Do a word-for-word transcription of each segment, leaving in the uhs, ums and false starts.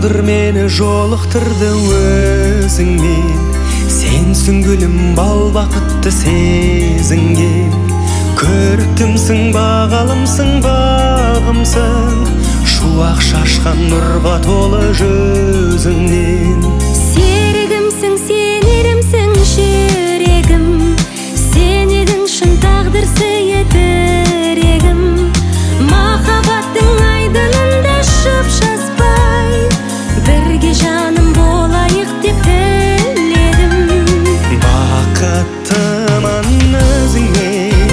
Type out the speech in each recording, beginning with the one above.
Тағдыр мені жолықтырды өзіңмен, сенсің гүлім, бал бақытты сезінген. Көріктімсің, бағалымсың, бағымсың, шуақ шашқан нұрға толы жүзіңнен. Серігімсің, сенерімсің, жүрегім, сен едің шын тағдыр сыйы тірегім. Махаббаттың айдынында шып жазбай, бірге жаным болайық деп тіледім. Бақыттымын өзіңмен,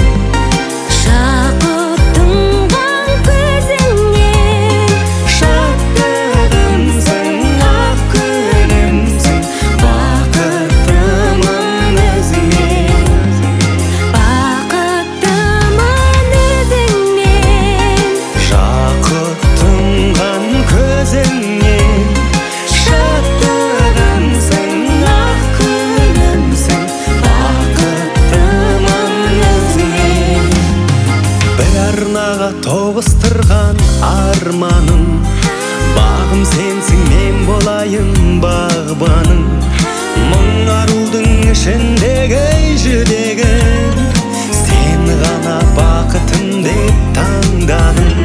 жақұттыңған көзіңнен. шаттығымсың, ақ гүлімсің. Бақыттымын өзіңмен, Бақыттымын өзіңмен, жақұттыңған көзіңнен. Шаттығымсың, ақ гүлімсің. Бақыттымын өзіңмен. Bir арнаға тоғыстырған арманым, бағым сенсің, мен болайын бағбаның. Мың арудың ішіндегі жүдегім, сен ғана бақытым деп таңдадым.